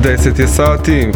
10 je sati.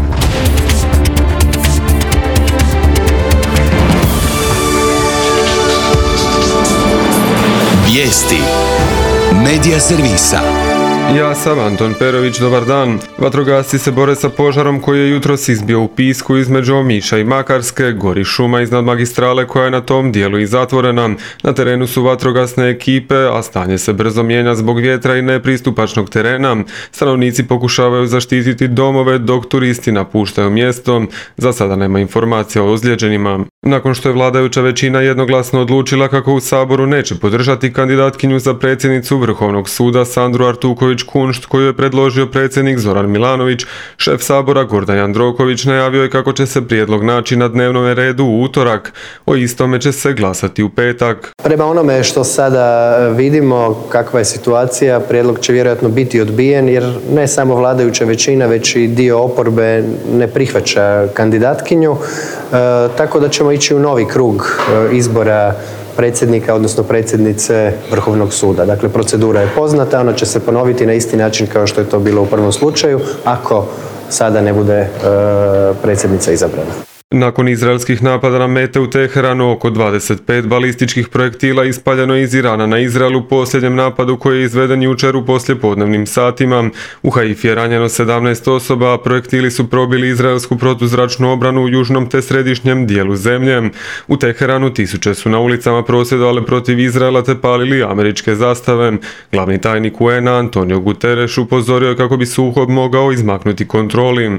Vijesti Medija servisa. Ja sam Anton Perović, dobar dan. Vatrogasci se bore sa požarom koji je jutros izbio u Pisku između Omiša i Makarske, gori šuma iznad magistrale koja je na tom dijelu i zatvorena. Na terenu su vatrogasne ekipe, a stanje se brzo mijenja zbog vjetra i nepristupačnog terena. Stanovnici pokušavaju zaštititi domove dok turisti napuštaju mjesto. Za sada nema informacija o ozlijeđenima. Nakon što je vladajuća većina jednoglasno odlučila kako u Saboru neće podržati kandidatkinju za predsjednicu Vrhovnog suda Sandru Artuković-Kunšt koju je predložio predsjednik Zoran Milanović, šef Sabora Gordan Jandroković najavio je kako će se prijedlog naći na dnevnom redu u utorak. O istome će se glasati u petak. Prema onome što sada vidimo kakva je situacija, prijedlog će vjerojatno biti odbijen jer ne samo vladajuća većina već i dio oporbe ne prihvaća kandidatkinju, tako da ćemo ići u novi krug izbora predsjednika, odnosno predsjednice Vrhovnog suda. Dakle, procedura je poznata, ona će se ponoviti na isti način kao što je to bilo u prvom slučaju, ako sada ne bude predsjednica izabrana. Nakon izraelskih napada na mete u Teheranu, oko 25 balističkih projektila ispaljeno iz Irana na Izrael u posljednjem napadu koji je izveden jučer u poslijepodnevnim satima. U Haifi je ranjeno 17 osoba, a projektili su probili izraelsku protuzračnu obranu u južnom te središnjem dijelu zemlje. U Teheranu tisuće su na ulicama prosvjedovale protiv Izraela te palili američke zastave. Glavni tajnik UN-a Antonio Guterres upozorio je kako bi sukob mogao izmaknuti kontroli.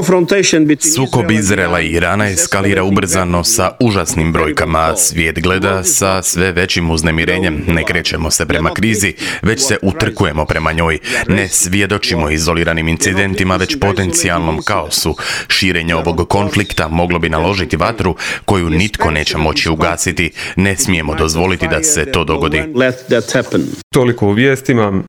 Sukob Izraela i Irana eskalira ubrzano sa užasnim brojkama. Svijet gleda sa sve većim uznemirenjem. Ne krećemo se prema krizi, već se utrkujemo prema njoj. Ne svjedočimo izoliranim incidentima, već potencijalnom kaosu. Širenje ovog konflikta moglo bi naložiti vatru koju nitko neće moći ugasiti. Ne smijemo dozvoliti da se to dogodi. Toliko u vijestima.